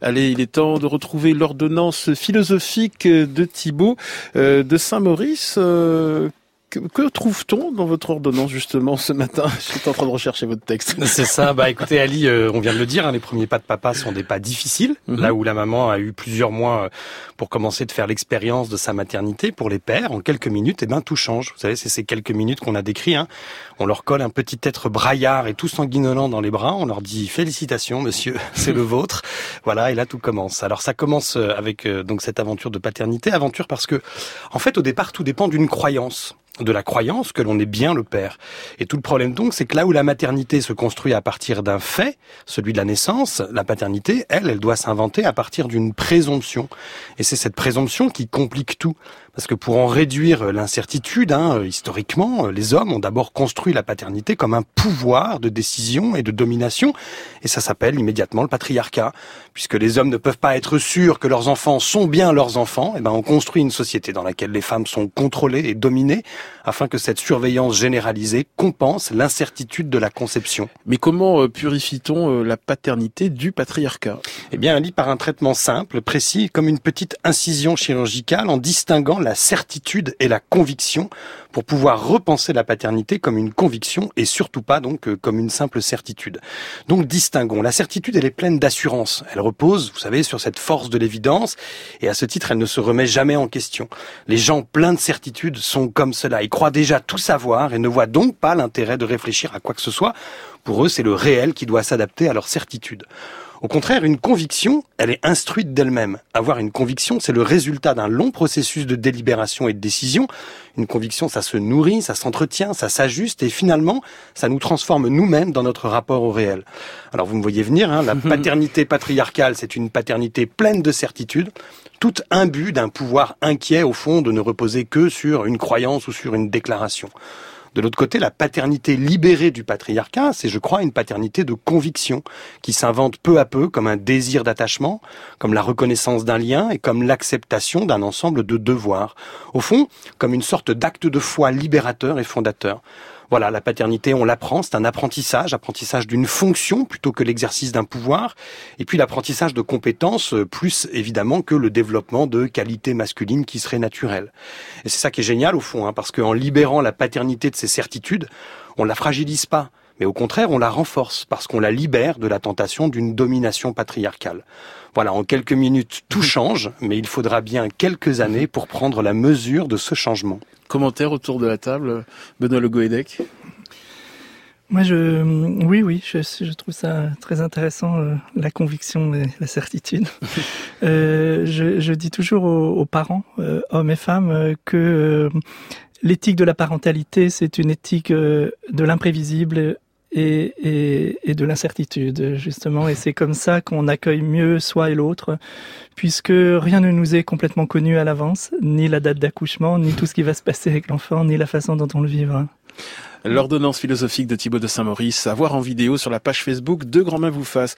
Allez, il est temps de retrouver l'ordonnance philosophique de Thibaut de Saint-Maurice. Que trouve-t-on dans votre ordonnance justement ce matin? Je suis en train de rechercher votre texte. C'est ça. Écoutez Ali, on vient de le dire, les premiers pas de papa sont des pas difficiles. Là où la maman a eu plusieurs mois pour commencer de faire l'expérience de sa maternité, pour les pères, en quelques minutes, tout change. Vous savez, c'est ces quelques minutes qu'on a décrit. On leur colle un petit être braillard et tout sanguinolent dans les bras. On leur dit félicitations, monsieur, c'est le vôtre. Voilà, et là tout commence. Alors ça commence avec donc cette aventure de paternité, aventure parce que en fait au départ tout dépend d'une croyance. De la croyance que l'on est bien le père. Et tout le problème donc, c'est que là où la maternité se construit à partir d'un fait, celui de la naissance, la paternité, elle doit s'inventer à partir d'une présomption. Et c'est cette présomption qui complique tout. Parce que pour en réduire l'incertitude, historiquement, les hommes ont d'abord construit la paternité comme un pouvoir de décision et de domination. Et ça s'appelle immédiatement le patriarcat. Puisque les hommes ne peuvent pas être sûrs que leurs enfants sont bien leurs enfants, on construit une société dans laquelle les femmes sont contrôlées et dominées, afin que cette surveillance généralisée compense l'incertitude de la conception. Mais comment purifie-t-on la paternité du patriarcat? Ali, par un traitement simple, précis, comme une petite incision chirurgicale, en distinguant la certitude et la conviction, pour pouvoir repenser la paternité comme une conviction et surtout pas donc comme une simple certitude. Donc distinguons. La certitude, elle est pleine d'assurance. Elle repose, vous savez, sur cette force de l'évidence et à ce titre, elle ne se remet jamais en question. Les gens pleins de certitude sont comme cela. Ils croient déjà tout savoir et ne voient donc pas l'intérêt de réfléchir à quoi que ce soit. Pour eux, c'est le réel qui doit s'adapter à leur certitude. Au contraire, une conviction, elle est instruite d'elle-même. Avoir une conviction, c'est le résultat d'un long processus de délibération et de décision. Une conviction, ça se nourrit, ça s'entretient, ça s'ajuste et finalement, ça nous transforme nous-mêmes dans notre rapport au réel. Alors vous me voyez venir, la paternité patriarcale, c'est une paternité pleine de certitude, toute imbue d'un pouvoir inquiet au fond de ne reposer que sur une croyance ou sur une déclaration. De l'autre côté, la paternité libérée du patriarcat, c'est, je crois, une paternité de conviction qui s'invente peu à peu comme un désir d'attachement, comme la reconnaissance d'un lien et comme l'acceptation d'un ensemble de devoirs. Au fond, comme une sorte d'acte de foi libérateur et fondateur. Voilà, la paternité, on l'apprend, c'est un apprentissage d'une fonction plutôt que l'exercice d'un pouvoir, et puis l'apprentissage de compétences plus évidemment que le développement de qualités masculines qui seraient naturelles. Et c'est ça qui est génial au fond, parce qu'en libérant la paternité de ses certitudes, on la fragilise pas, mais au contraire on la renforce, parce qu'on la libère de la tentation d'une domination patriarcale. Voilà, en quelques minutes, tout change, mais il faudra bien quelques années pour prendre la mesure de ce changement. Commentaire autour de la table, Benoît Le Goélec. Moi, je trouve ça très intéressant, la conviction et la certitude. Je dis toujours aux parents, hommes et femmes, que l'éthique de la parentalité, c'est une éthique de l'imprévisible et de l'incertitude, justement. Et c'est comme ça qu'on accueille mieux soi et l'autre, puisque rien ne nous est complètement connu à l'avance, ni la date d'accouchement, ni tout ce qui va se passer avec l'enfant, ni la façon dont on le vivra. L'ordonnance philosophique de Thibaut de Saint-Maurice, à voir en vidéo sur la page Facebook de Grand Main vous fasse.